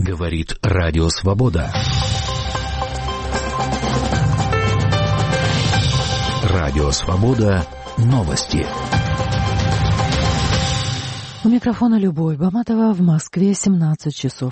Говорит Радио Свобода. Радио Свобода. Новости. У микрофона Любовь Баматова. В Москве 17 часов.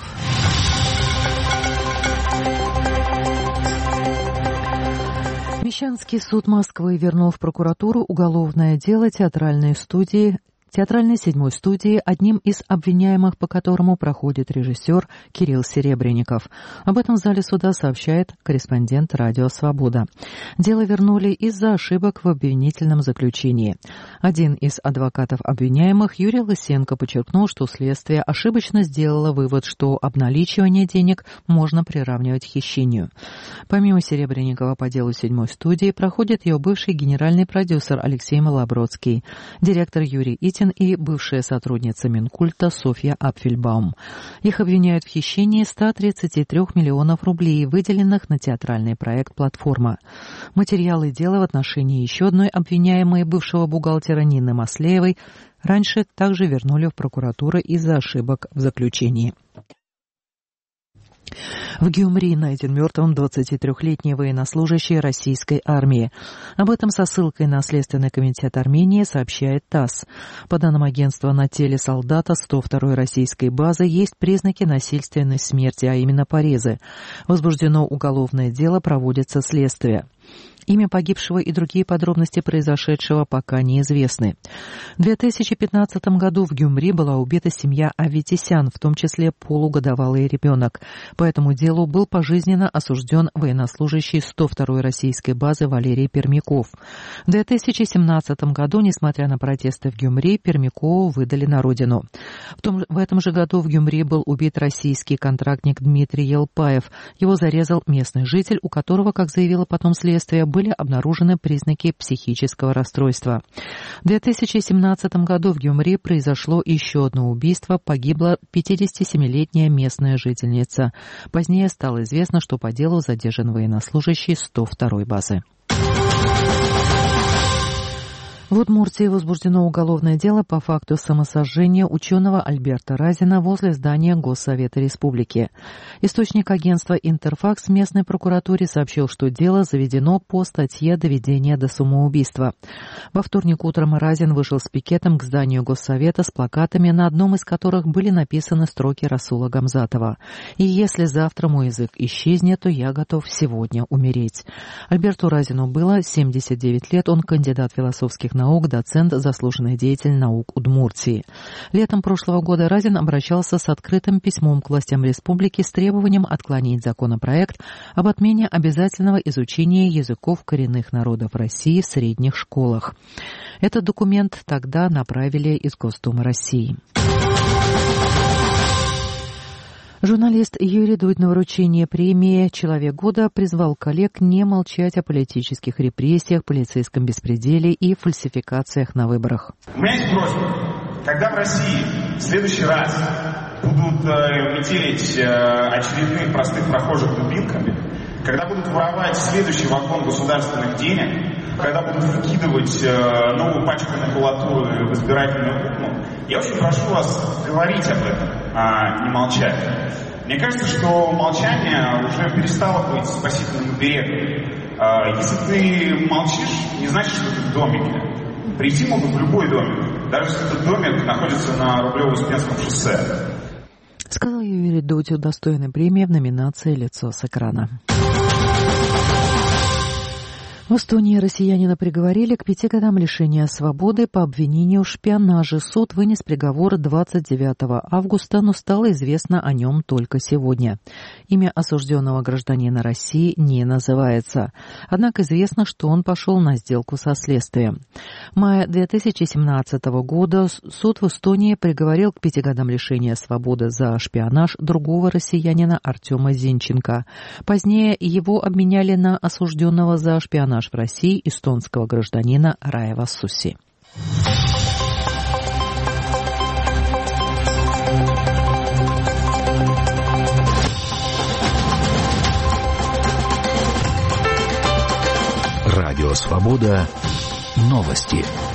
Мещанский суд Москвы вернул в прокуратуру уголовное дело театральной 7-й студии, одним из обвиняемых по которому проходит режиссер Кирилл Серебренников. Об этом в зале суда сообщает корреспондент «Радио Свобода». Дело вернули из-за ошибок в обвинительном заключении. Один из адвокатов обвиняемых, Юрий Лысенко, подчеркнул, что следствие ошибочно сделало вывод, что обналичивание денег можно приравнивать к хищению. Помимо Серебренникова по делу 7-й студии проходит ее бывший генеральный продюсер Алексей Малобродский, директор Юрий Итин и бывшая сотрудница Минкульта Софья Апфельбаум. Их обвиняют в хищении 133 миллионов рублей, выделенных на театральный проект «Платформа». Материалы дела в отношении еще одной обвиняемой, бывшего бухгалтера Нины Маслеевой, раньше также вернули в прокуратуру из-за ошибок в заключении. В Гюмри найден мертвым 23-летний военнослужащий российской армии. Об этом со ссылкой на Следственный комитет Армении сообщает ТАСС. По данным агентства, на теле солдата 102-й российской базы есть признаки насильственной смерти, а именно порезы. Возбуждено уголовное дело, проводится следствие. Имя погибшего и другие подробности произошедшего пока неизвестны. В 2015 году в Гюмри была убита семья Аветисян, в том числе полугодовалый ребенок. По этому делу был пожизненно осужден военнослужащий 102-й российской базы Валерий Пермяков. В 2017 году, несмотря на протесты в Гюмри, Пермякову выдали на родину. В этом же году в Гюмри был убит российский контрактник Дмитрий Елпаев. Его зарезал местный житель, у которого, как заявило потом следствие, были обнаружены признаки психического расстройства. В 2017 году в Гюмри произошло еще одно убийство. Погибла 57-летняя местная жительница. Позднее стало известно, что по делу задержан военнослужащий 102-й базы. В Удмуртии возбуждено уголовное дело по факту самосожжения ученого Альберта Разина возле здания Госсовета Республики. Источник агентства «Интерфакс» в местной прокуратуре сообщил, что дело заведено по статье «Доведение до самоубийства». Во вторник утром Разин вышел с пикетом к зданию Госсовета с плакатами, на одном из которых были написаны строки Расула Гамзатова: «И если завтра мой язык исчезнет, то я готов сегодня умереть». Альберту Разину было 79 лет, он кандидат философских наук, доцент, заслуженный деятель наук Удмуртии. Летом прошлого года Разин обращался с открытым письмом к властям республики с требованием отклонить законопроект об отмене обязательного изучения языков коренных народов России в средних школах. Этот документ тогда направили из Госдумы России. Журналист Юрий Дудь на вручение премии «Человек года» призвал коллег не молчать о политических репрессиях, полицейском беспределе и фальсификациях на выборах. У меня есть просьба. Когда в России в следующий раз будут метелить очередных простых прохожих дубинками, когда будут воровать следующий вагон государственных денег, когда будут выкидывать новую пачку макулатуры в избирательную урну, я очень прошу вас говорить об этом, а не молчать. Мне кажется, что молчание уже перестало быть спасительным берегом. Если ты молчишь, не значит, что ты в домике. Прийти могут в любой домик, даже если этот домик находится на Рублево-Успенском шоссе. Сказал Юрий Дудь, удостоенный премии в номинации «Лицо с экрана». В Эстонии россиянина приговорили к 5 годам лишения свободы по обвинению в шпионаже. Суд вынес приговор 29 августа, но стало известно о нем только сегодня. Имя осужденного гражданина России не называется. Однако известно, что он пошел на сделку со следствием. В мае 2017 года суд в Эстонии приговорил к 5 годам лишения свободы за шпионаж другого россиянина Артема Зинченко. Позднее его обменяли на осужденного за шпионаж в России эстонского гражданина Раева Сусси. Радио Свобода. Новости.